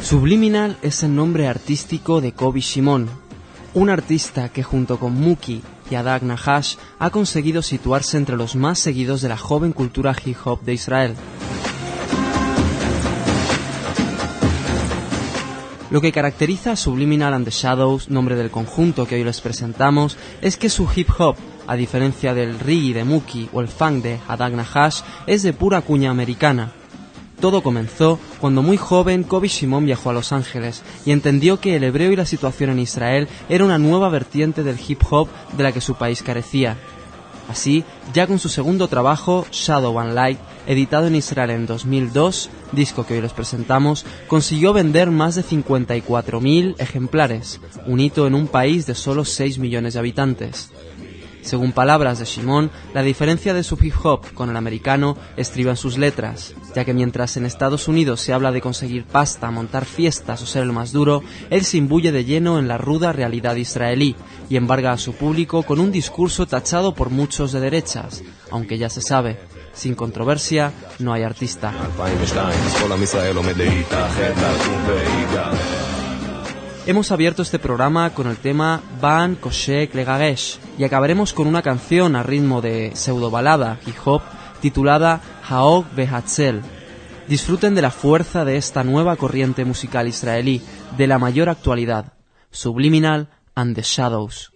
Subliminal es el nombre artístico de Kobi Shimon, un artista que junto con Mookie y Adag Nahash ha conseguido situarse entre los más seguidos de la joven cultura hip hop de Israel. Lo que caracteriza a Subliminal and the Shadows, nombre del conjunto que hoy les presentamos, es que su hip hop, a diferencia del reggae de Mookie o el funk de Adag Nahash, es de pura cuña americana. Todo comenzó cuando muy joven Kobi Shimon viajó a Los Ángeles y entendió que el hebreo y la situación en Israel era una nueva vertiente del hip hop de la que su país carecía. Así, ya con su segundo trabajo, Shadow and Light, editado en Israel en 2002, disco que hoy les presentamos, consiguió vender más de 54.000 ejemplares, un hito en un país de solo 6 millones de habitantes. Según palabras de Shimon, la diferencia de su hip hop con el americano estriba en sus letras, ya que mientras en Estados Unidos se habla de conseguir pasta, montar fiestas o ser el más duro, él se imbuye de lleno en la ruda realidad israelí y embarga a su público con un discurso tachado por muchos de derechas, aunque ya se sabe, sin controversia no hay artista. Hemos abierto este programa con el tema Ban Koshek Legagesh y acabaremos con una canción a ritmo de pseudobalada hip hop titulada Haog Behatzel. Disfruten de la fuerza de esta nueva corriente musical israelí de la mayor actualidad, Subliminal and the Shadows.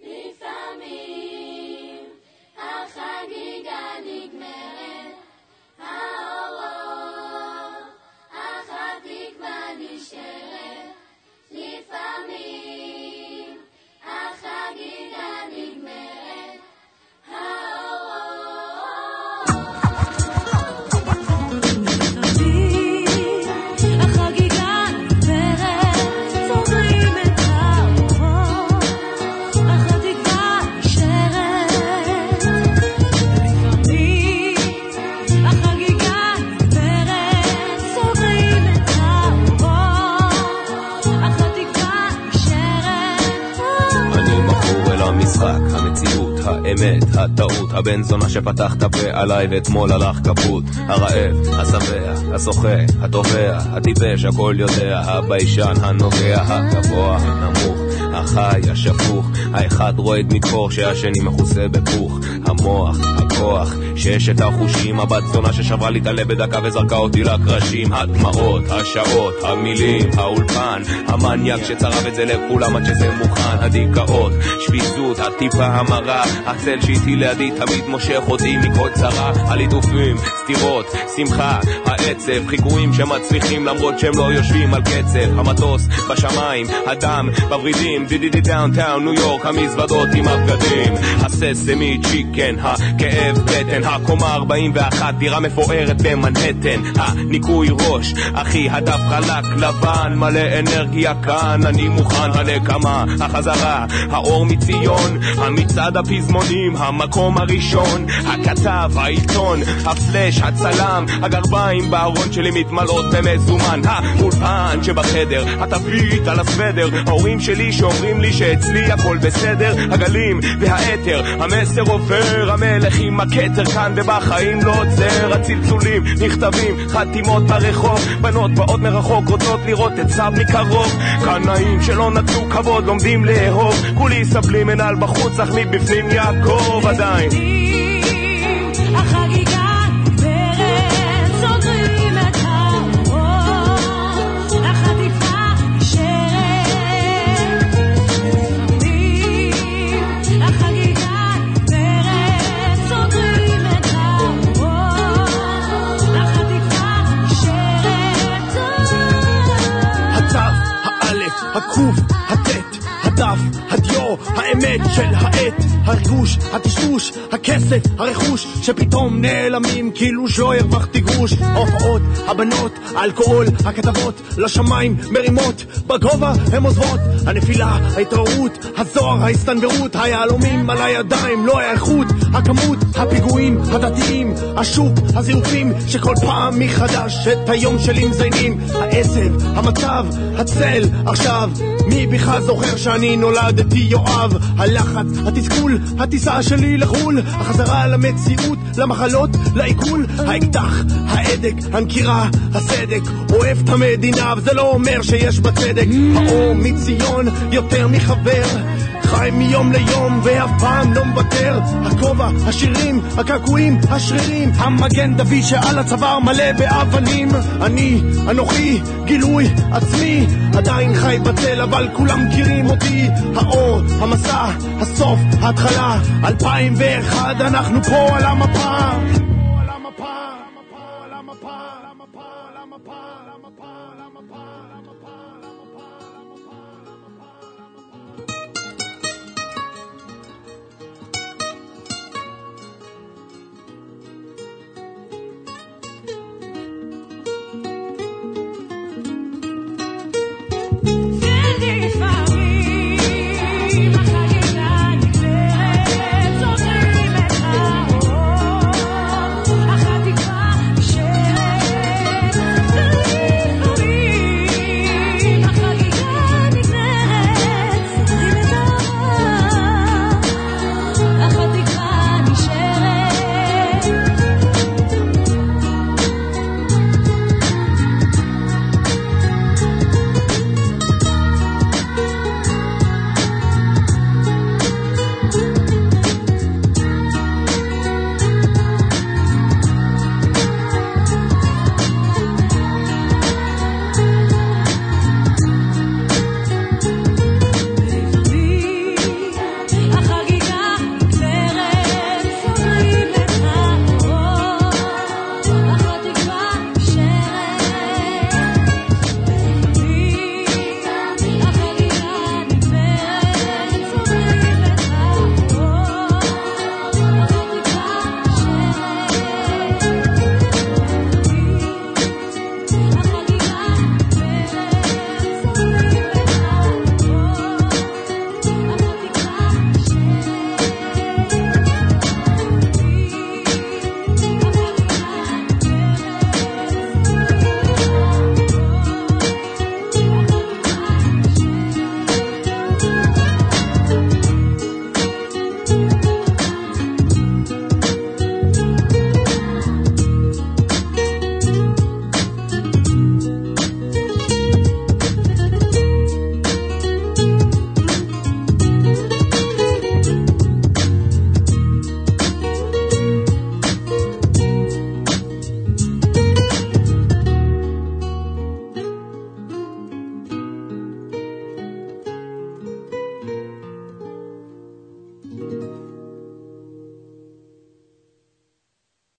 האמת, הטעות, הבן זונה שפתח את הפה עליי ואתמול הלך כפות. הרעב, השבע, השוחה, התובע, הטיפש, הכל יודע, הביישן, הנוגע, הגבוה, הנמוך, החי, השפוך, האחד רועד מקור שהשני מחוסה בפוך, המוח, הכוח, שיש את החושים, הבת זונה ששברה לי את הלב בדקה וזרקה אותי לקרשים, הדמעות, השעות, המילים, האולפן, המניאק שצרב את זה לכולם עד שזה מוכן, הדיכאות, שפיסות, הטיפה המרה, הצל שאיתי לידי תמיד מושך אותי מכל צרה, הליטופים, סתירות, שמחה, העצב, חיקויים שמצליחים למרות שהם לא יושבים על קצב, המטוס בשמיים, הדם בברידים, דידידי דאונטאון, ניו יורק, המזוודות עם הבגדים, הססמי צ'יקן, הכאב בטן, הקומה 41, דירה מפוארת במנהטן, הניקוי ראש, אחי הדף חלק לבן, מלא אנרגיה כאן, אני מוכן, הנקמה, החזרה, האור מציון, המצעד הפזמונים, המקום הראשון, הכתב, העיתון, הפלש, הצלם, הגרביים בארון שלי מתמלאות במזומן, האולפן שבחדר, התווית על הסוודר, ההורים שלי שאומרים לי שאצלי הכל בסדר, הגלים והאתר, המסר עובר, המלך עם הכתר כאן ובחיים לא עוצר, הצלצולים, נכתבים, חתימות ברחוב, בנות באות מרחוק, רוצות לראות את סב מקרוב, קנאים שלא נתנו כבוד, לומדים לאהוב, כולי סבלים מנהל בחוץ, אך מבפנים יעקב עדיין. החגיגה ברד, סוגרים את האור, החטיפה נשארת, החגיגה ברד, סוגרים את האור, החטיפה נשארת. הצף, האלף, הקוף, הטט, הדף, הדיו, האמת של העת, הריגוש, הטשטוש, הכסף, הרכוש שפתאום נעלמים כאילו שלא הרווחתי גרוש, ההופעות, הבנות, האלכוהול, הכתבות לשמיים מרימות, בגובה הם עוזבות, הנפילה, ההתעוררות, הזוהר, ההסתנוורות, היהלומים על הידיים, לא האיכות, הכמות, הפיגועים, הדתיים, השוק, הזיופים שכל פעם מחדש את היום שלי מזיינים, העצב, המצב, הצל, עכשיו מי בכלל זוכר שאני נולדתי יואב, הלחץ, התסכול, הטיסה שלי שלי לחול, החזרה למציאות, למחלות, לעיכול, האקדח, ההדק, הנקירה, הסדק, אוהב את המדינה וזה לא אומר שיש בצדק, האור מציון יותר מחבר, חי מיום ליום ואף פעם לא מוותר, הכובע, השירים, הקעקועים, השרירים, המגן דוד שעל הצוואר מלא באבנים, אני, אנוכי, גילוי עצמי, עדיין חי בצל אבל כולם מכירים אותי, האור, המסע, הסוף, ההתחלה, 2001 אנחנו פה על המפה.